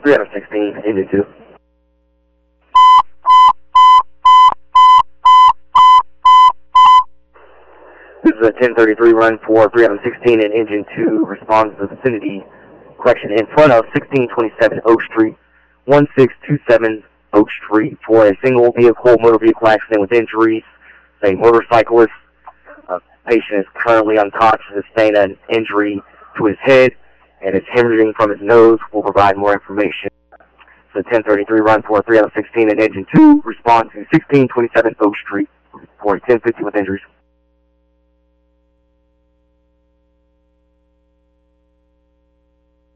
3 out of 16, engine 2. This is a 1033 run for 3 out of 16 and engine 2 responds to the vicinity, correction, in front of 1627 Oak Street, 1627 Oak Street for a single motor vehicle accident with injuries. A motorcyclist, patient is currently unconscious, sustained an injury to his head and is hemorrhaging from his nose. We'll provide more information. So 1033 run for 3 out of 16 and engine 2 respond to 1627 Oak Street for a 1050 with injuries.